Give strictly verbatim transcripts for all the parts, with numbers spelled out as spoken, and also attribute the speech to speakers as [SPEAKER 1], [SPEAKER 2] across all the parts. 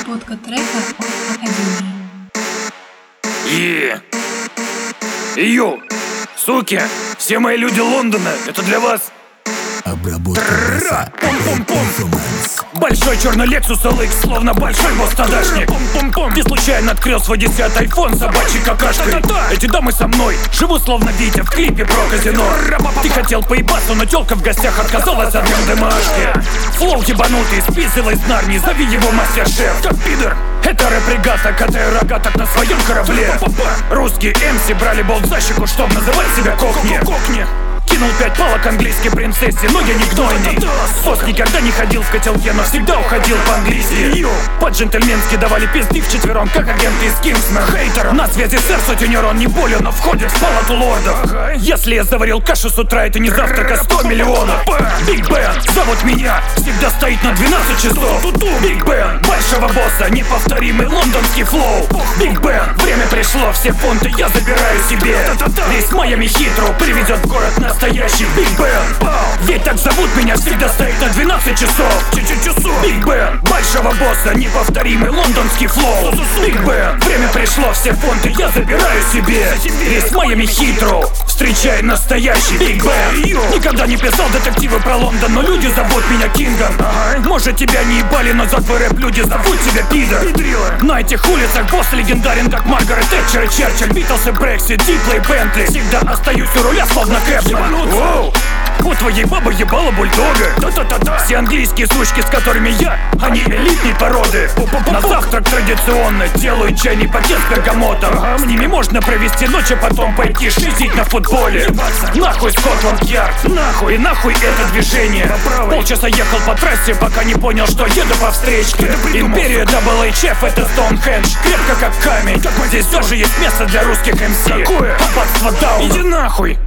[SPEAKER 1] Обработка трека от Академии.
[SPEAKER 2] И... Йоу, суки, все мои люди Лондона, это для вас.
[SPEAKER 3] Обработка баса.
[SPEAKER 2] Пум-пум-пум. Большой черный Lexus эл икс, словно большой босс-тадашник. Пум-пум-пум. Ты случайно открыл свой десятый айфон собачьей какашкой. Эти дамы со мной, живу словно Витя в клипе про казино. Ты хотел поебаться, но тёлка в гостях отказалась от МДМашки. Флоу ебанутый, списывай из Нарнии, зови его мастер-шеф. Как пидор. Это рэп-регата, катаю рога так на своем корабле. Русские эм си брали болт за щеку, чтоб называть себя кокни. Кинул пять палок английской принцессе, но я не гнойный. Босс никогда не ходил в котелке, но всегда уходил по-английски. По-джентльменски давали пизды вчетвером, как агенты из Кингсмена. Хейтер, на связи сэр сутенер, он не болен, но входит в палату лордов. Если я заварил кашу с утра, это не завтрак, а сто миллионов. Биг Бен, зовут меня, всегда стоит на двенадцать часов. Биг Бен, большого босса, неповторимый лондонский флоу. Биг Бен, время пришло, все фунты я забираю себе. Весь Майами хитро приведет в город на настоящий Биг Бен. Ведь так зовут меня, всегда стоит на двенадцать часов. Биг Бен, большого босса, неповторимый лондонский флоу. Биг Бен, время пришло, все фунты я забираю себе. Весь Майами хитро, встречай настоящий Биг Бен. Никогда не писал детективы про Лондон, но люди зовут меня Кингом. Может тебя не ебали, но за твой рэп люди зовут тебя пидор. На этих улицах босс легендарен, как Маргарет Тэтчер и Черчилль. Битлз и Брексит, Диплей, Бентли. Всегда остаюсь у руля, словно Кэпмен. Воу! У твоей бабы ебало бульдога. Да-да-да-да. Все английские сучки, с которыми я, они элитной породы. На завтрак традиционно делаю чайный пакет с бергамотом. С ними можно провести ночь, а потом пойти шизить на футболе. Нахуй Скотланд-Ярд, нахуй и нахуй это движение. Полчаса ехал по трассе, пока не понял, что еду по встречке. Империя дабл эйч эф это Стоунхендж, крепко как камень. Здесь тоже есть место для русских эм си. Аббатство Дауна. Иди нахуй.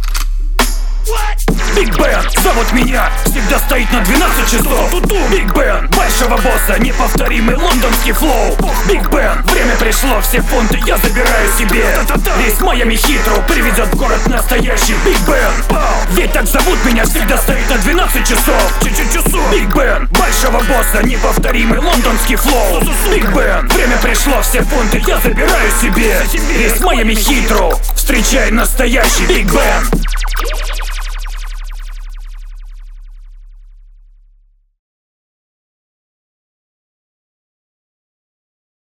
[SPEAKER 2] Биг Бен, зовут меня, всегда стоит на двенадцать часов. Биг Бен, большого босса, неповторимый лондонский флоу. Биг Бен, время пришло, все фунты я забираю себе. Весь Майами хитро приведет в город настоящий Биг Бен. Ведь так зовут меня, всегда стоит на двенадцать часов. Биг Бен, большого босса, неповторимый лондонский флоу. Биг Бен, время пришло, все фунты я забираю себе. Весь Майами хитро, встречай настоящий Биг Бен.